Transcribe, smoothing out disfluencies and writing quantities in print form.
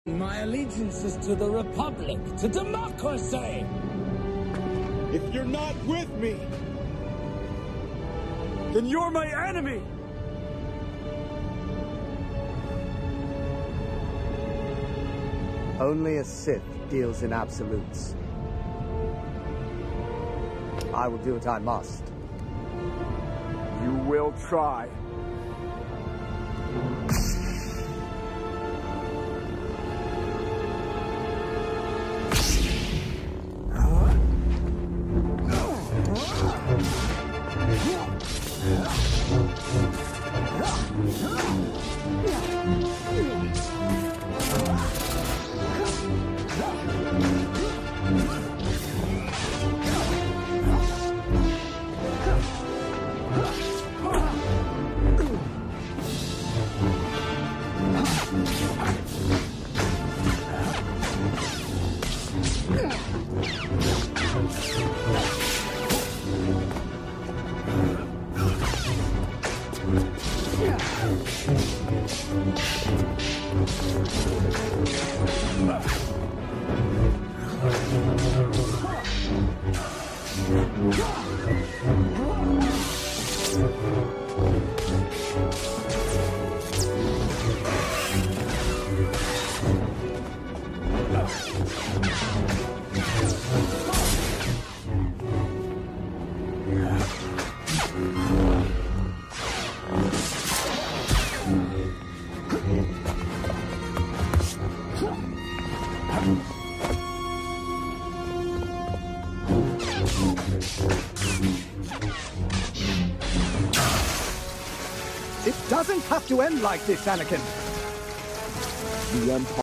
My allegiance is to the Republic, to democracy! If you're not with me, then you're my enemy! Only a Sith deals in absolutes. I will do what I must. You will try. It doesn't have to end like this, Anakin. The Empire